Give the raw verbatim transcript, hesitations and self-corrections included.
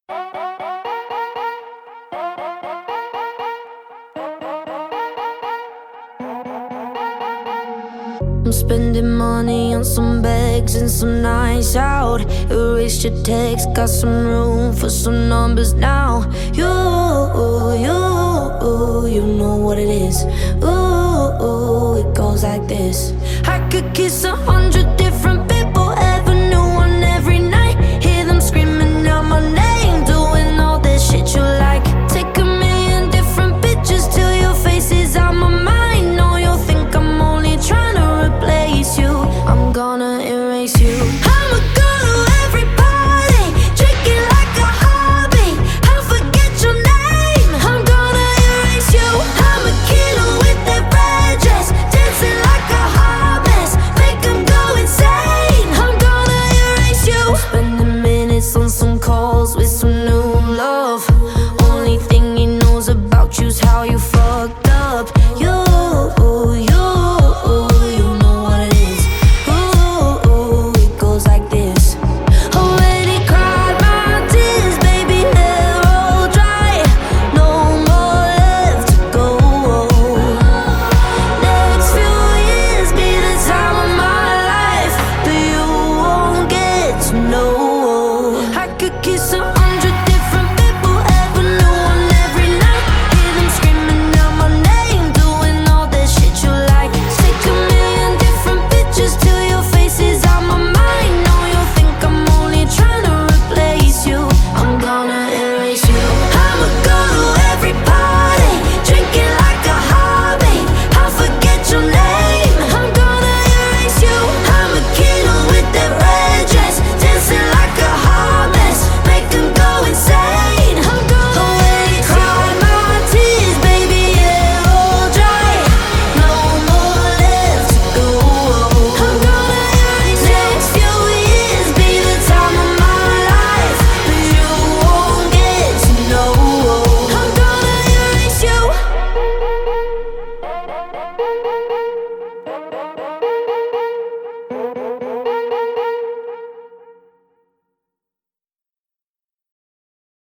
I'm spending money on some bags and some nights out. Erased your text, got some room for some numbers now. You, you, you know what it is. Ooh, it goes like this. I could kiss a hundred different